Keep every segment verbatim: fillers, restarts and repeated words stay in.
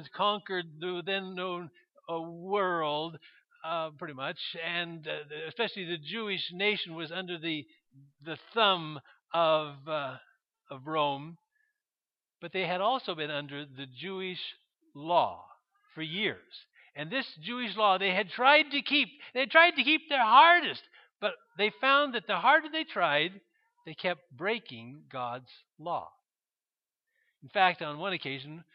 Romans conquered the then known uh, world, uh, pretty much, and uh, especially the Jewish nation was under the the thumb of uh, of Rome, but they had also been under the Jewish law for years. And this Jewish law they had tried to keep. They tried to keep their hardest, but they found that the harder they tried, they kept breaking God's law. In fact, on one occasion,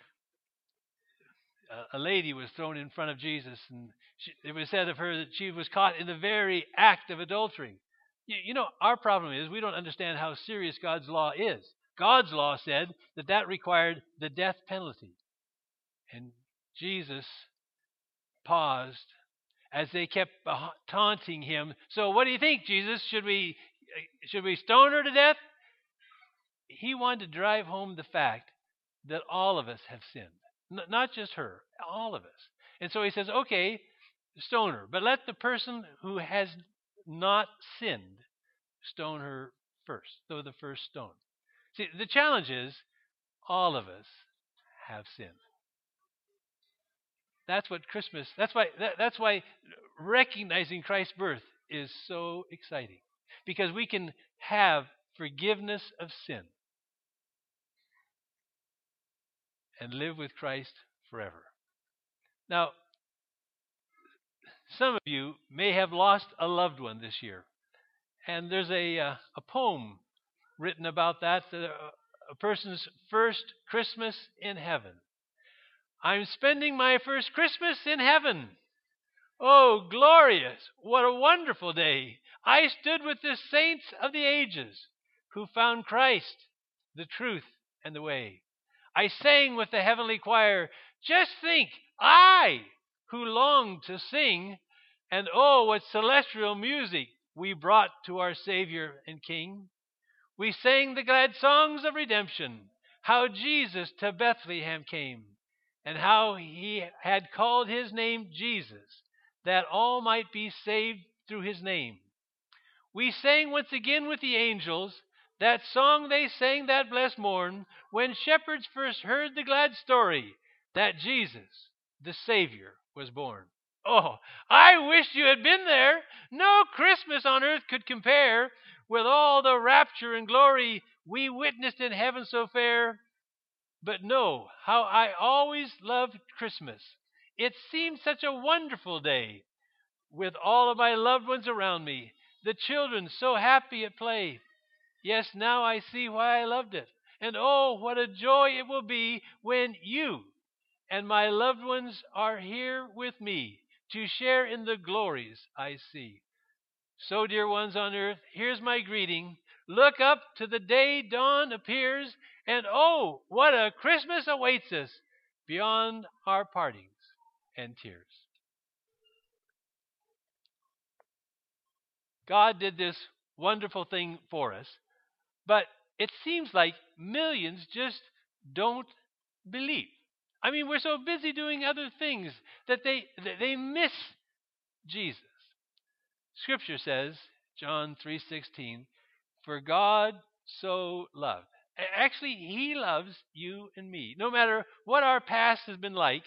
a lady was thrown in front of Jesus, and she, it was said of her that she was caught in the very act of adultery. You, you know, our problem is we don't understand how serious God's law is. God's law said that that required the death penalty. And Jesus paused as they kept taunting him. So what do you think, Jesus? Should we should we stone her to death? He wanted to drive home the fact that all of us have sinned. N- not just her, all of us. And so he says, okay, stone her, but let the person who has not sinned stone her first, throw the first stone. See, the challenge is all of us have sinned. That's what Christmas, that's why that, that's why recognizing Christ's birth is so exciting. Because we can have forgiveness of sin and live with Christ forever. Now, some of you may have lost a loved one this year. And there's a, uh, a poem written about that, uh, a person's first Christmas in heaven. I'm spending my first Christmas in heaven. Oh, glorious! What a wonderful day. I stood with the saints of the ages who found Christ, the truth, and the way. I sang with the heavenly choir. Just think, I, who longed to sing, and oh, what celestial music we brought to our Savior and King. We sang the glad songs of redemption, how Jesus to Bethlehem came, and how he had called his name Jesus, that all might be saved through his name. We sang once again with the angels that song they sang that blessed morn, when shepherds first heard the glad story that Jesus, the Savior, was born. Oh, I wish you had been there. No Christmas on earth could compare with all the rapture and glory we witnessed in heaven so fair. But know how I always loved Christmas. It seemed such a wonderful day, with all of my loved ones around me, the children so happy at play. Yes, now I see why I loved it. And oh, what a joy it will be when you and my loved ones are here with me to share in the glories I see. So, dear ones on earth, here's my greeting. Look up to the day dawn appears, and oh, what a Christmas awaits us beyond our partings and tears. God did this wonderful thing for us, but it seems like millions just don't believe. I mean, we're so busy doing other things that they they miss Jesus. Scripture says, John three sixteen, for God so loved. Actually, he loves you and me. No matter what our past has been like,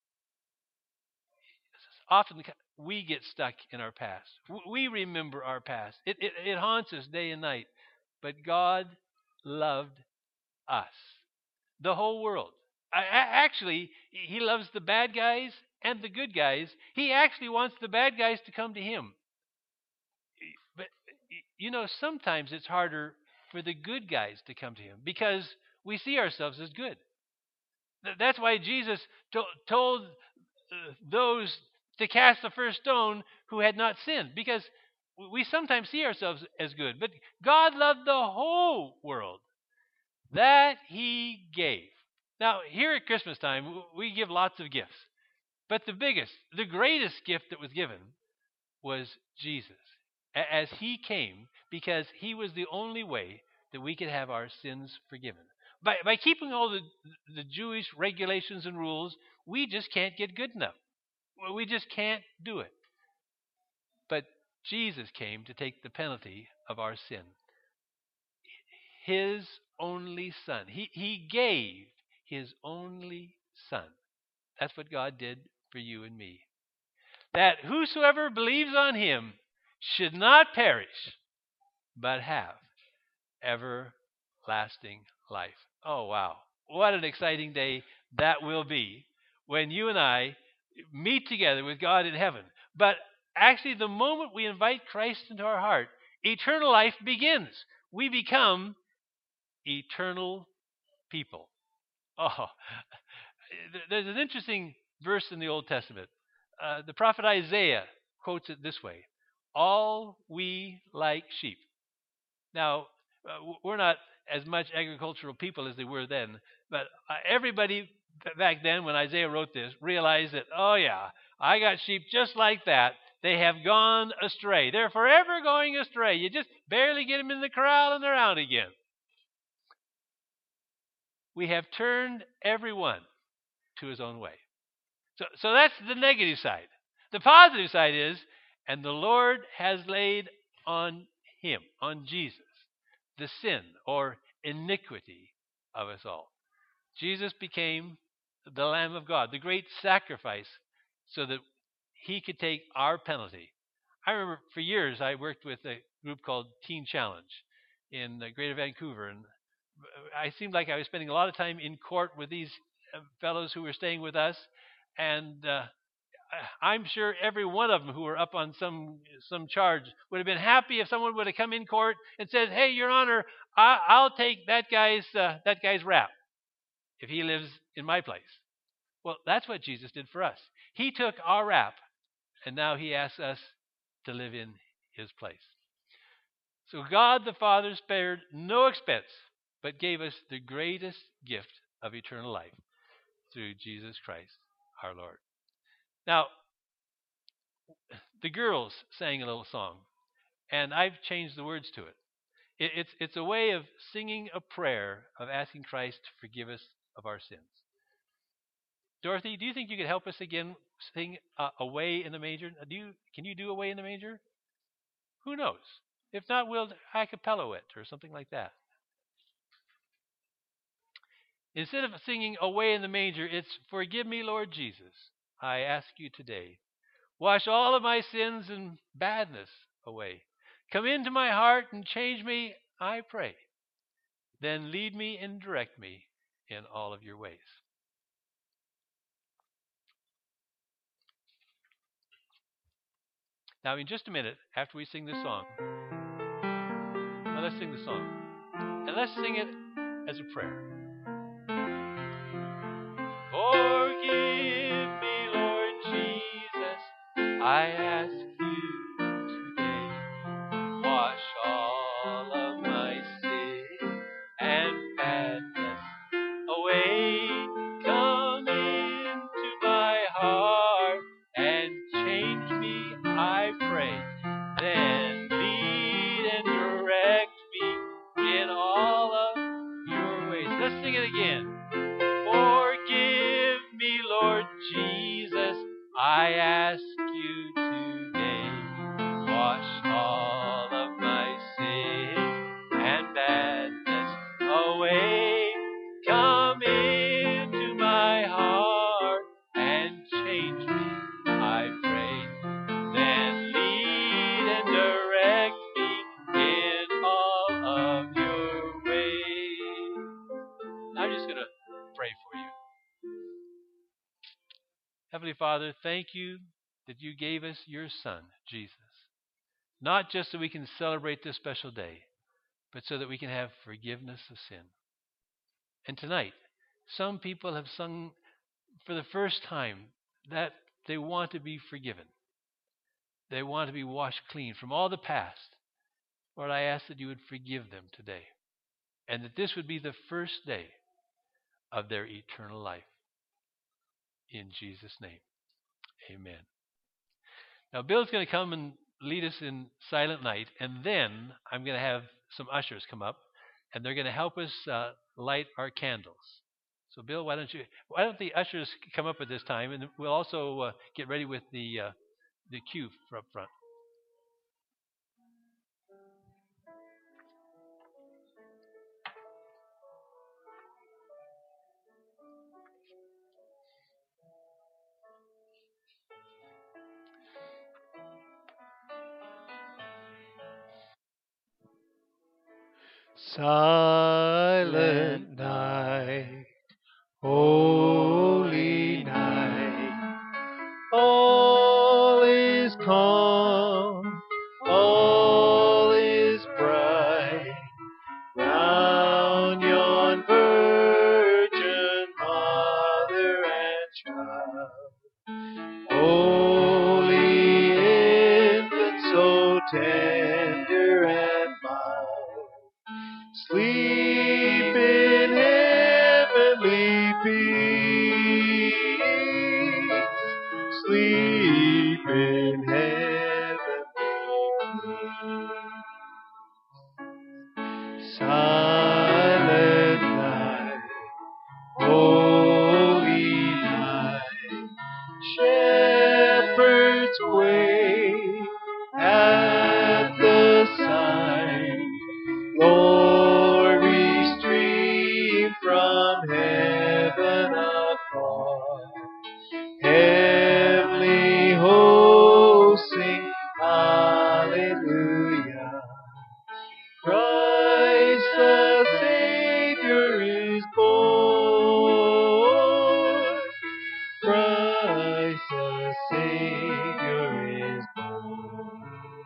often we get stuck in our past. We remember our past. It, it, it haunts us day and night. But God loved us, the whole world. I, actually, he loves the bad guys and the good guys. He actually wants the bad guys to come to him. But, you know, sometimes it's harder for the good guys to come to him because we see ourselves as good. That's why Jesus to- told uh, those to cast the first stone who had not sinned, because we sometimes see ourselves as good. But God loved the whole world that he gave. Now, here at Christmas time, we give lots of gifts. But the biggest, the greatest gift that was given was Jesus, as he came, because he was the only way that we could have our sins forgiven. By, by keeping all the, the Jewish regulations and rules, we just can't get good enough. We just can't do it. But Jesus came to take the penalty of our sin. His only son. He, he gave his only son. That's what God did for you and me. That whosoever believes on him should not perish, but have everlasting life. Oh, wow. What an exciting day that will be when you and I meet together with God in heaven. But actually, the moment we invite Christ into our heart, eternal life begins. We become eternal people. Oh, there's an interesting verse in the Old Testament. Uh, the prophet Isaiah quotes it this way: all we like sheep. Now, uh, we're not as much agricultural people as they were then, but uh, everybody back then, when Isaiah wrote this, realized that, oh yeah, I got sheep just like that. They have gone astray. They're forever going astray. You just barely get them in the corral and they're out again. We have turned everyone to his own way. So, so that's the negative side. The positive side is, and the Lord has laid on him, on Jesus, the sin or iniquity of us all. Jesus became the Lamb of God, the great sacrifice, so that he could take our penalty. I remember for years I worked with a group called Teen Challenge in Greater Vancouver, and I seemed like I was spending a lot of time in court with these fellows who were staying with us, and uh, I'm sure every one of them who were up on some some charge would have been happy if someone would have come in court and said, "Hey, Your Honor, I, I'll take that guy's uh, that guy's rap if he lives in my place." Well, that's what Jesus did for us. He took our rap, and now he asks us to live in his place. So God the Father spared no expense, but gave us the greatest gift of eternal life through Jesus Christ our Lord. Now, the girls sang a little song, and I've changed the words to it. it it's, it's a way of singing a prayer of asking Christ to forgive us of our sins. Dorothy, do you think you could help us again sing uh, Away in the Manger? Do you, can you do Away in the Manger? Who knows? If not, we'll a cappella it or something like that. Instead of singing Away in the Manger, it's Forgive me, Lord Jesus, I ask you today. Wash all of my sins and badness away. Come into my heart and change me, I pray. Then lead me and direct me in all of your ways. Now, in just a minute, after we sing this song, now let's sing the song. And let's sing it as a prayer. Forgive me, Lord Jesus, I ask you today. Wash all of my sin and badness away. Come into my heart and change me, I pray. Then lead and direct me in all of your ways. Let's sing it again. Forgive me, Lord Jesus, I ask you today. Wash all of my sin and badness away. Come into my heart and change me, I pray. Then lead and direct me in all of your ways. I'm just going to pray for you. Heavenly Father, thank you that you gave us your Son, Jesus. Not just so we can celebrate this special day, but so that we can have forgiveness of sin. And tonight, some people have sung for the first time that they want to be forgiven. They want to be washed clean from all the past. Lord, I ask that you would forgive them today, and that this would be the first day of their eternal life. In Jesus' name, amen. Now, Bill's going to come and lead us in Silent Night, and then I'm going to have some ushers come up, and they're going to help us uh, light our candles. So, Bill, why don't you? Why don't the ushers come up at this time, and we'll also uh, get ready with the uh, the cue for up front. Silent night, holy night, all is calm, all is bright, round yon virgin mother and child. Holy infant, so tender and mild, sleep in heavenly peace, sleep in heavenly peace. Silent night, holy night, shepherds quake at the sign, glory stream from heaven afar, heavenly hosts sing hallelujah. Christ the Savior is born. Christ the Savior is born.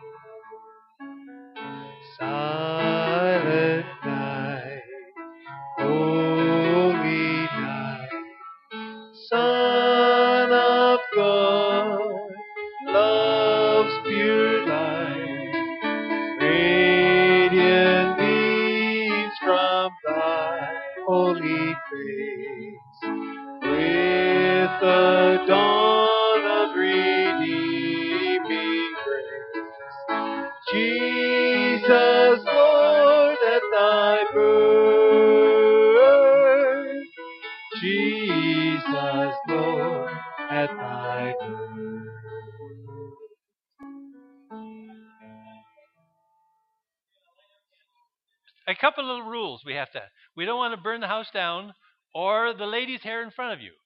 Silent night, holy night, Son of God, love's pure light, radiant beams from thy holy face, with the dawn of redeeming grace. Jesus, Lord, at thy birth, Jesus, Lord, at thy birth. A couple of rules we have to. We don't want to burn the house down or the lady's hair in front of you.